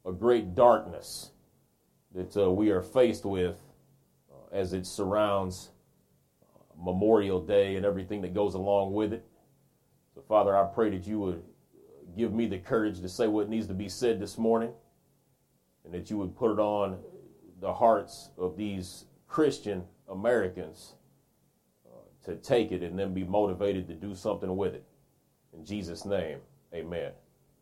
a great darkness that we are faced with as it surrounds Memorial Day and everything that goes along with it. So, Father, I pray that you would give me the courage to say what needs to be said this morning, and that you would put it on the hearts of these Christian Americans to take it and then be motivated to do something with it. In Jesus' name, amen.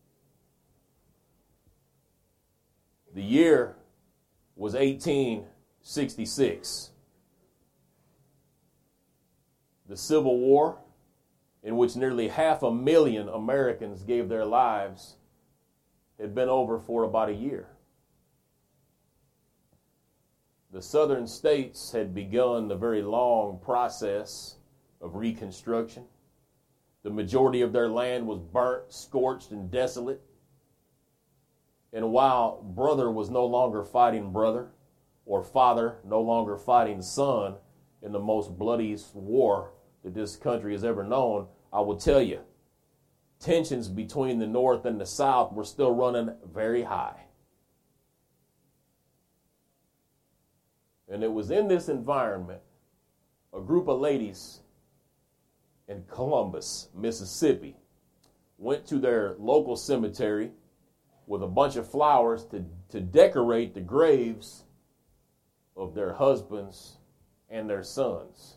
The year was 1866. The Civil War, in which nearly 500,000 Americans gave their lives, had been over for about a year. The southern states had begun the very long process of reconstruction. The majority of their land was burnt, scorched, and desolate. And while brother was no longer fighting brother, or father no longer fighting son in the most bloodiest war that this country has ever known, I will tell you, tensions between the North and the South were still running very high. And it was in this environment, a group of ladies in Columbus, Mississippi, went to their local cemetery with a bunch of flowers to decorate the graves of their husbands and their sons.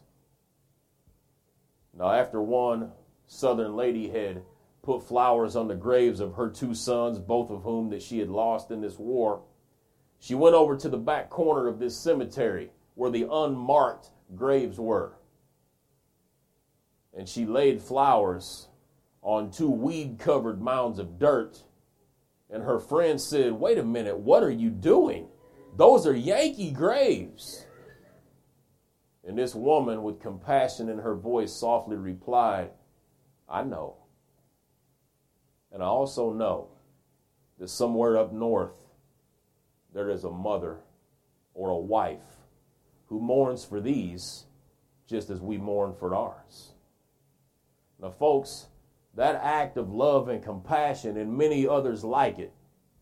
Now, after one Southern lady had put flowers on the graves of her two sons, both of whom that she had lost in this war, she went over to the back corner of this cemetery where the unmarked graves were. And she laid flowers on two weed-covered mounds of dirt. And her friend said, "Wait a minute, what are you doing? Those are Yankee graves." And this woman, with compassion in her voice, softly replied, "I know. And I also know that somewhere up north, there is a mother or a wife who mourns for these just as we mourn for ours." Now, folks, that act of love and compassion and many others like it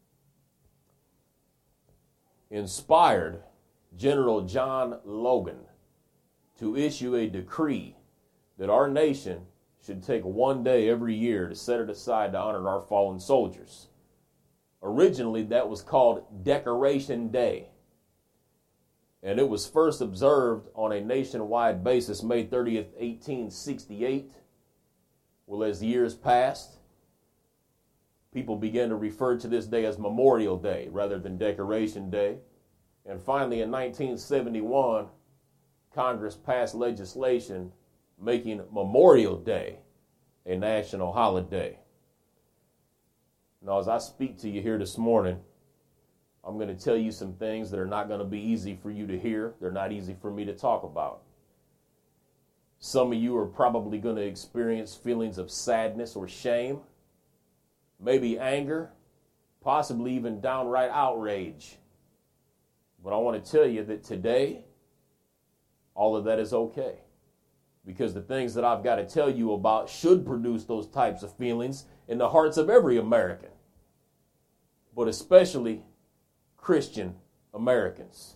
inspired General John Logan to issue a decree that our nation should take one day every year to set it aside to honor our fallen soldiers. Originally, that was called Decoration Day. And it was first observed on a nationwide basis May 30th, 1868. Well, as the years passed, people began to refer to this day as Memorial Day rather than Decoration Day. And finally, in 1971, Congress passed legislation making Memorial Day a national holiday. Now, as I speak to you here this morning, I'm going to tell you some things that are not going to be easy for you to hear. They're not easy for me to talk about. Some of you are probably going to experience feelings of sadness or shame, maybe anger, possibly even downright outrage. But I want to tell you that today, all of that is okay. Because the things that I've got to tell you about should produce those types of feelings in the hearts of every American, but especially Christian Americans.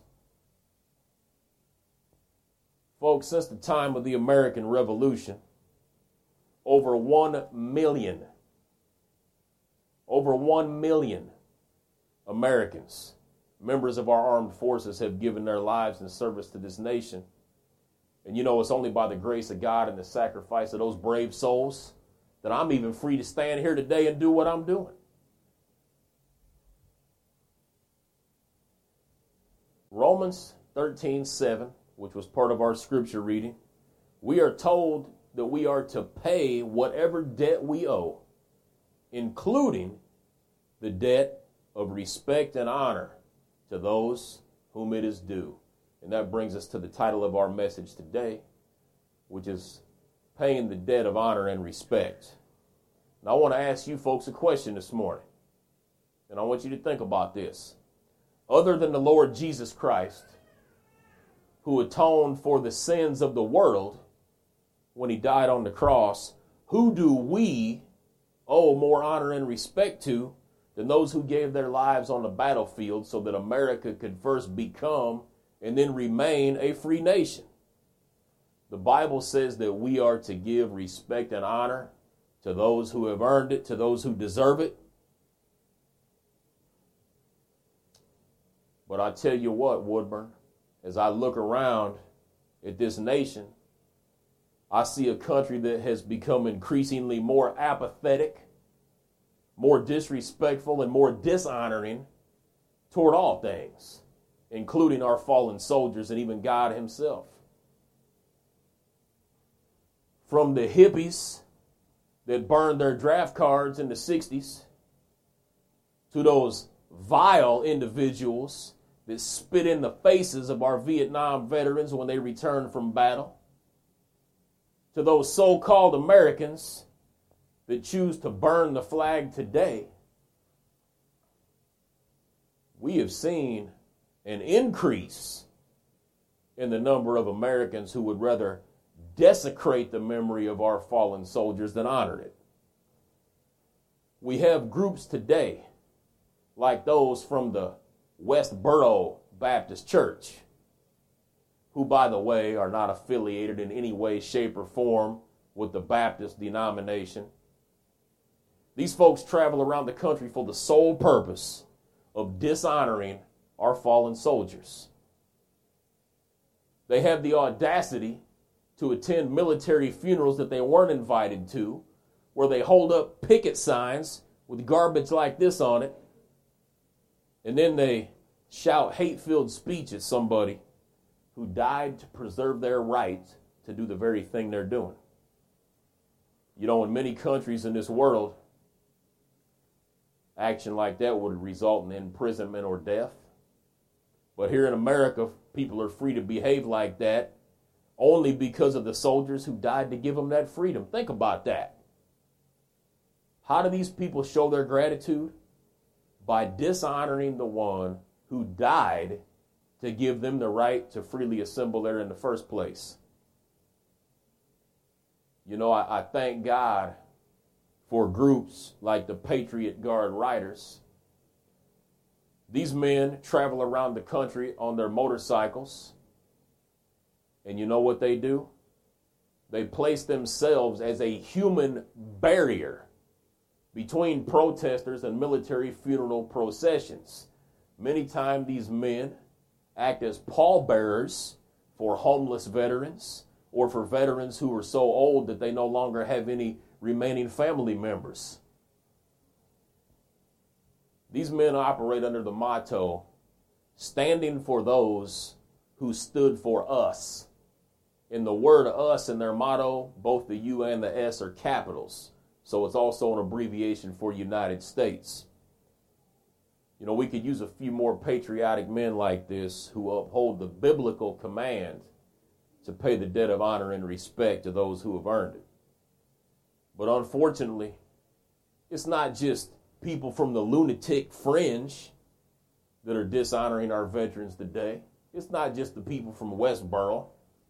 Folks, since the time of the American Revolution, over 1 million Americans, members of our armed forces, have given their lives in service to this nation. And you know, it's only by the grace of God and the sacrifice of those brave souls that I'm even free to stand here today and do what I'm doing. Romans 13:7, which was part of our scripture reading, we are told that we are to pay whatever debt we owe, including the debt of respect and honor to those whom it is due. And that brings us to the title of our message today, which is paying the debt of honor and respect. And I want to ask you folks a question this morning. And I want you to think about this. Other than the Lord Jesus Christ, who atoned for the sins of the world when he died on the cross, who do we owe more honor and respect to than those who gave their lives on the battlefield so that America could first become and then remain a free nation. The Bible says that we are to give respect and honor to those who have earned it, to those who deserve it. But I tell you what, Woodburn, as I look around at this nation, I see a country that has become increasingly more apathetic, more disrespectful, and more dishonoring toward all things, including our fallen soldiers and even God himself. From the hippies that burned their draft cards in the 60s to those vile individuals that spit in the faces of our Vietnam veterans when they returned from battle, to those so-called Americans that choose to burn the flag today, we have seen an increase in the number of Americans who would rather desecrate the memory of our fallen soldiers than honor it. We have groups today like those from the Westboro Baptist Church, who, by the way, are not affiliated in any way, shape, or form with the Baptist denomination. These folks travel around the country for the sole purpose of dishonoring our fallen soldiers. They have the audacity to attend military funerals that they weren't invited to, where they hold up picket signs with garbage like this on it, and then they shout hate-filled speech at somebody who died to preserve their right to do the very thing they're doing. You know, in many countries in this world, action like that would result in imprisonment or death. But here in America, people are free to behave like that only because of the soldiers who died to give them that freedom. Think about that. How do these people show their gratitude? By dishonoring the one who died to give them the right to freely assemble there in the first place. You know, I thank God for groups like the Patriot Guard Riders. These men travel around the country on their motorcycles. And you know what they do? They place themselves as a human barrier between protesters and military funeral processions. Many times these men act as pallbearers for homeless veterans or for veterans who are so old that they no longer have any remaining family members. These men operate under the motto, standing for those who stood for us. In the word us in their motto, both the U and the S are capitals. So it's also an abbreviation for United States. You know, we could use a few more patriotic men like this who uphold the biblical command to pay the debt of honor and respect to those who have earned it. But unfortunately, it's not just people from the lunatic fringe that are dishonoring our veterans today. It's not just the people from Westboro.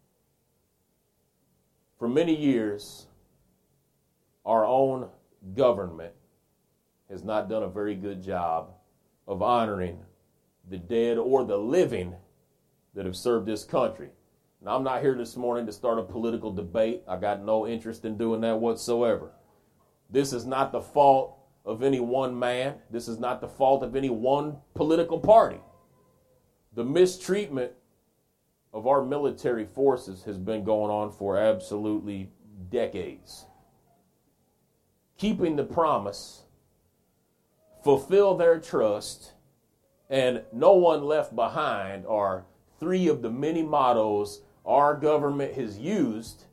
For many years, our own government has not done a very good job of honoring the dead or the living that have served this country. Now, I'm not here this morning to start a political debate. I got no interest in doing that whatsoever. This is not the fault of any one man. This is not the fault of any one political party. The mistreatment of our military forces has been going on for absolutely decades. Keeping the promise, fulfill their trust, and no one left behind are three of the many mottos our government has used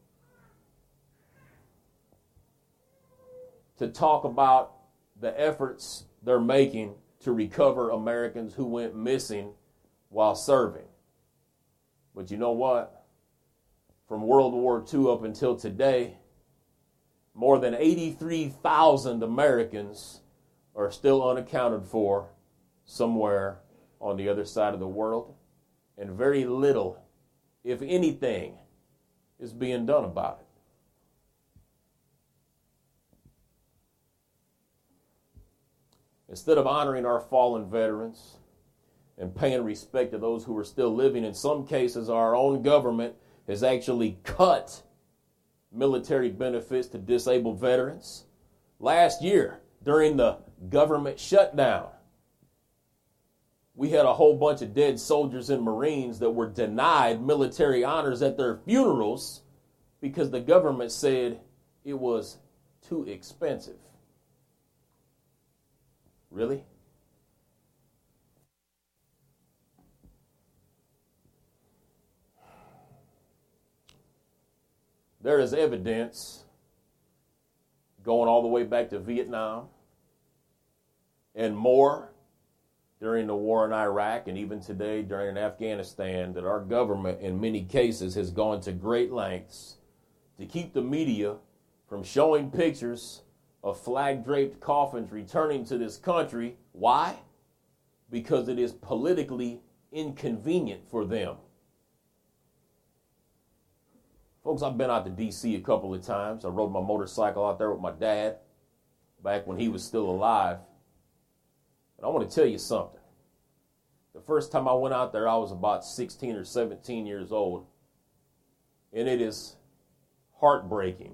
to talk about the efforts they're making to recover Americans who went missing while serving. But you know what? From World War II up until today, more than 83,000 Americans are still unaccounted for somewhere on the other side of the world, and very little, if anything, is being done about it. Instead of honoring our fallen veterans and paying respect to those who are still living, in some cases, our own government has actually cut military benefits to disabled veterans. Last year, during the government shutdown, we had a whole bunch of dead soldiers and Marines that were denied military honors at their funerals because the government said it was too expensive. Really? There is evidence going all the way back to Vietnam and more during the war in Iraq and even today during Afghanistan that our government in many cases has gone to great lengths to keep the media from showing pictures of flag-draped coffins returning to this country. Why? Because it is politically inconvenient for them. Folks, I've been out to D.C. a couple of times. I rode my motorcycle out there with my dad back when he was still alive. And I want to tell you something. The first time I went out there, I was about 16 or 17 years old. And it is heartbreaking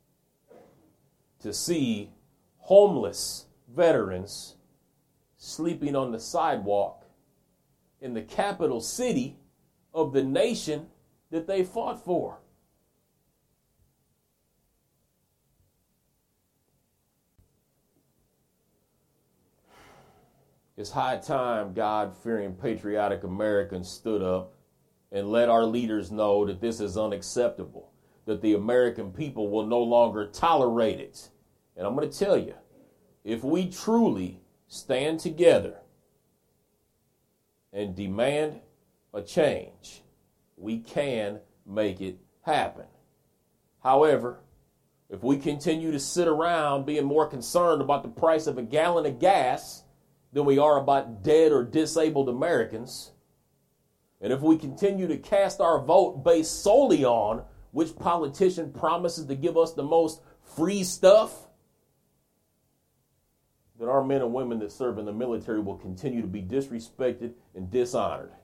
to see homeless veterans sleeping on the sidewalk in the capital city of the nation that they fought for. It's high time God-fearing, patriotic Americans stood up and let our leaders know that this is unacceptable, that the American people will no longer tolerate it. And I'm going to tell you, if we truly stand together and demand a change, we can make it happen. However, if we continue to sit around being more concerned about the price of a gallon of gas than we are about dead or disabled Americans, and if we continue to cast our vote based solely on which politician promises to give us the most free stuff, then our men and women that serve in the military will continue to be disrespected and dishonored.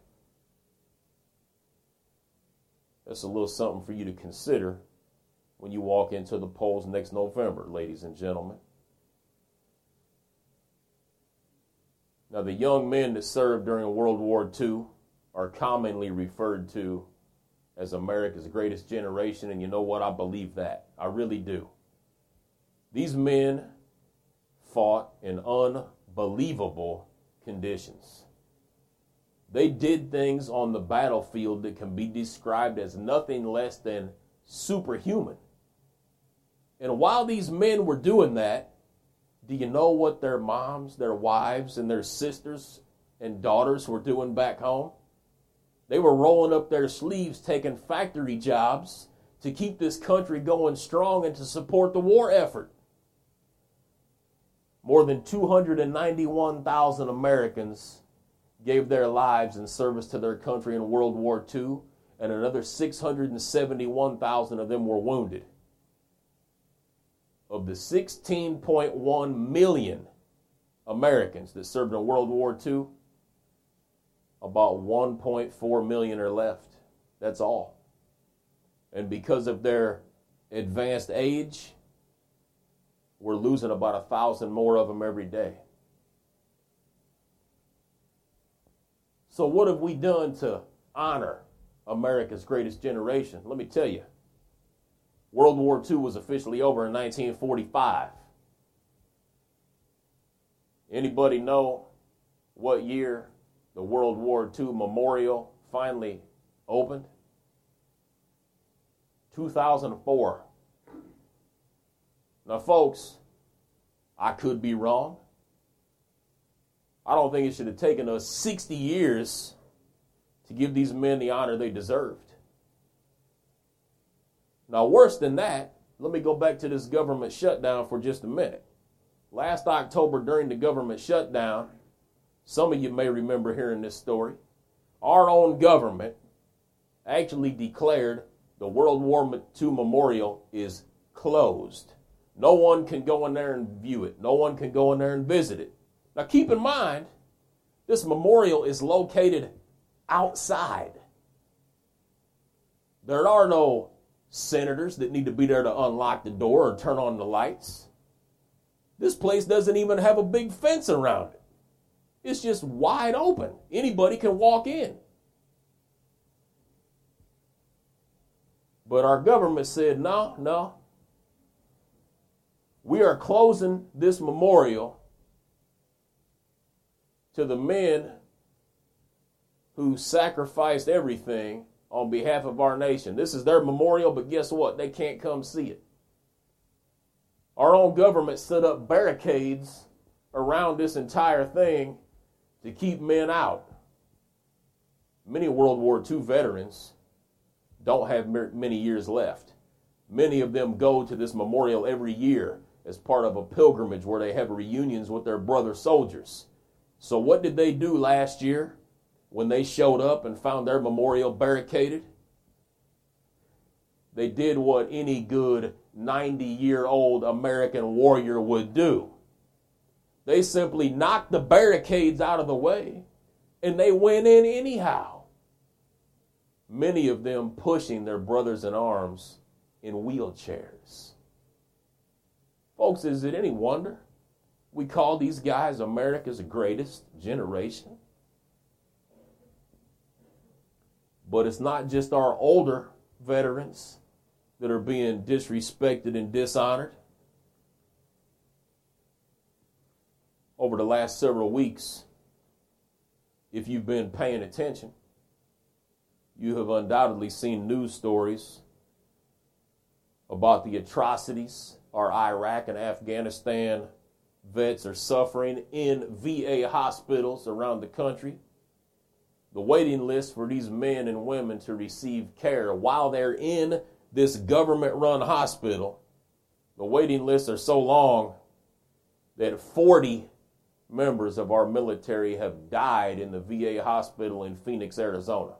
That's a little something for you to consider when you walk into the polls next November, ladies and gentlemen. Now, the young men that served during World War II are commonly referred to as America's greatest generation, and you know what? I believe that. I really do. These men fought in unbelievable conditions. They did things on the battlefield that can be described as nothing less than superhuman. And while these men were doing that, do you know what their moms, their wives, and their sisters and daughters were doing back home? They were rolling up their sleeves, taking factory jobs to keep this country going strong and to support the war effort. More than 291,000 Americans gave their lives in service to their country in World War II, and another 671,000 of them were wounded. Of the 16.1 million Americans that served in World War II, about 1.4 million are left. That's all. And because of their advanced age, we're losing about 1,000 more of them every day. So what have we done to honor America's greatest generation? Let me tell you. World War II was officially over in 1945. Anybody know what year the World War II Memorial finally opened? 2004. Now, folks, I could be wrong. I don't think it should have taken us 60 years to give these men the honor they deserved. Now, worse than that, let me go back to this government shutdown for just a minute. Last October, during the government shutdown, some of you may remember hearing this story. Our own government actually declared the World War II Memorial is closed. No one can go in there and view it. No one can go in there and visit it. Now keep in mind, this memorial is located outside. There are no senators that need to be there to unlock the door or turn on the lights. This place doesn't even have a big fence around it. It's just wide open. Anybody can walk in. But our government said, no. We are closing this memorial to the men who sacrificed everything on behalf of our nation. This is their memorial, but guess what? They can't come see it. Our own government set up barricades around this entire thing to keep men out. Many World War II veterans don't have many years left. Many of them go to this memorial every year as part of a pilgrimage where they have reunions with their brother soldiers. So what did they do last year when they showed up and found their memorial barricaded? They did what any good 90-year-old American warrior would do. They simply knocked the barricades out of the way and they went in anyhow. Many of them pushing their brothers in arms in wheelchairs. Folks, is it any wonder we call these guys America's greatest generation? But it's not just our older veterans that are being disrespected and dishonored. Over the last several weeks, if you've been paying attention, you have undoubtedly seen news stories about the atrocities our Iraq and Afghanistan vets are suffering in VA hospitals around the country. The waiting list for these men and women to receive care while they're in this government-run hospital, the waiting lists are so long that 40 members of our military have died in the VA hospital in Phoenix, Arizona.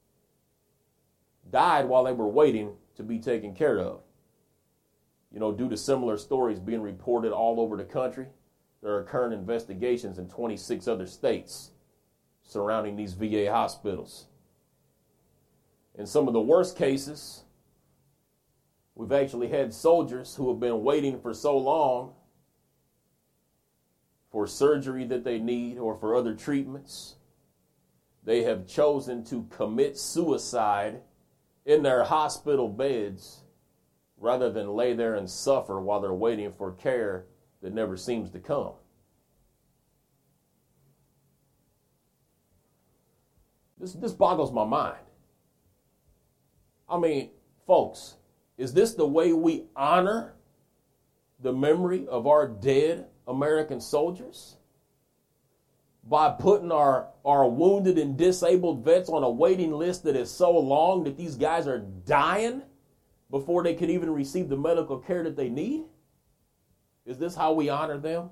Died while they were waiting to be taken care of. You know, due to similar stories being reported all over the country, there are current investigations in 26 other states surrounding these VA hospitals. In some of the worst cases, we've actually had soldiers who have been waiting for so long for surgery that they need or for other treatments. They have chosen to commit suicide in their hospital beds rather than lay there and suffer while they're waiting for care that never seems to come. This boggles my mind. I mean, folks, is this the way we honor the memory of our dead American soldiers? By putting our wounded and disabled vets on a waiting list that is so long that these guys are dying before they could even receive the medical care that they need? Is this how we honor them?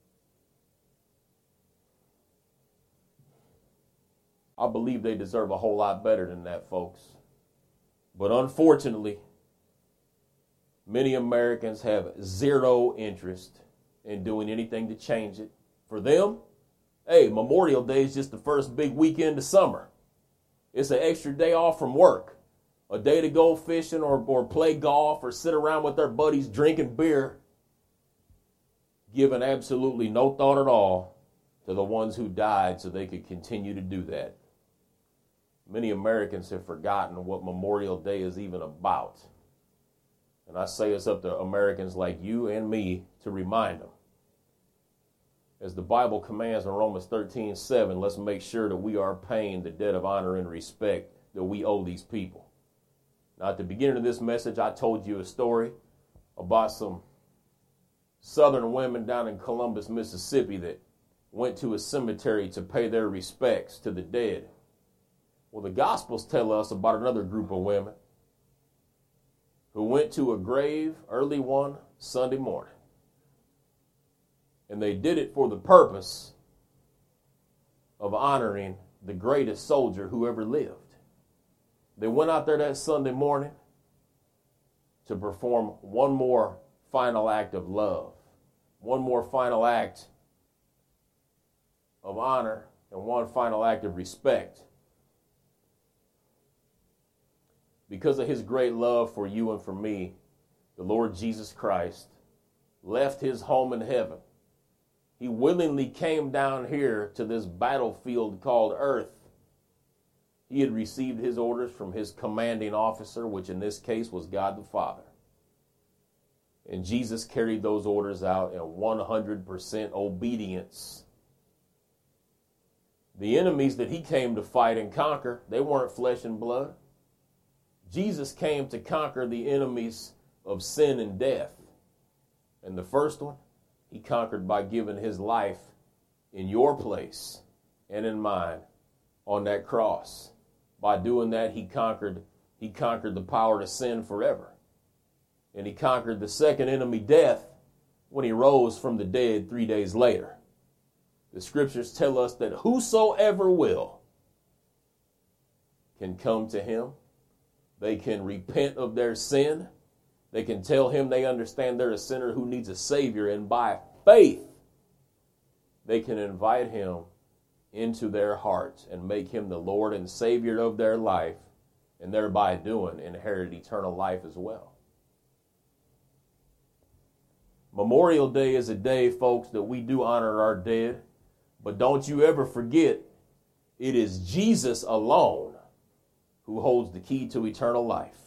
I believe they deserve a whole lot better than that, folks. But unfortunately, many Americans have zero interest in doing anything to change it. For them, hey, Memorial Day is just the first big weekend of summer. It's an extra day off from work. A day to go fishing or play golf or sit around with their buddies drinking beer, giving absolutely no thought at all to the ones who died so they could continue to do that. Many Americans have forgotten what Memorial Day is even about. And I say it's up to Americans like you and me to remind them. As the Bible commands in Romans 13:7, let's make sure that we are paying the debt of honor and respect that we owe these people. Now, at the beginning of this message, I told you a story about some Southern women down in Columbus, Mississippi that went to a cemetery to pay their respects to the dead. Well, the Gospels tell us about another group of women who went to a grave early one Sunday morning. And they did it for the purpose of honoring the greatest soldier who ever lived. They went out there that Sunday morning to perform one more final act of love, one more final act of honor and one final act of respect. Because of his great love for you and for me, the Lord Jesus Christ left his home in heaven. He willingly came down here to this battlefield called earth. He had received his orders from his commanding officer, which in this case was God the Father. And Jesus carried those orders out in 100% obedience. The enemies that he came to fight and conquer, they weren't flesh and blood. Jesus came to conquer the enemies of sin and death. And the first one, he conquered by giving his life in your place and in mine on that cross. By doing that, he conquered the power to sin forever. And he conquered the second enemy, death, when he rose from the dead 3 days later. The scriptures tell us that whosoever will can come to him. They can repent of their sin. They can tell him they understand they're a sinner who needs a Savior. And by faith, they can invite him into their hearts and make him the Lord and Savior of their life, and thereby doing inherit eternal life as well. Memorial Day is a day, folks, that we do honor our dead. But don't you ever forget, it is Jesus alone who holds the key to eternal life.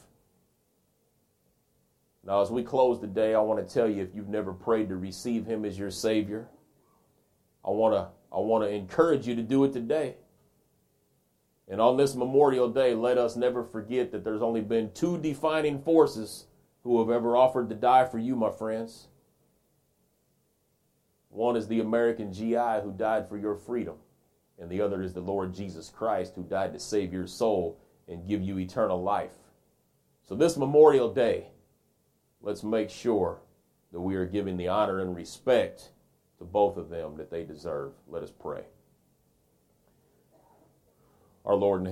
Now, as we close the day, I want to tell you, if you've never prayed to receive him as your Savior, I want to encourage you to do it today. And on this Memorial Day, let us never forget that there's only been two defining forces who have ever offered to die for you, my friends. One is the American GI who died for your freedom, and the other is the Lord Jesus Christ who died to save your soul and give you eternal life. So this Memorial Day, let's make sure that we are giving the honor and respect to both of them that they deserve. Let us pray. Our Lord and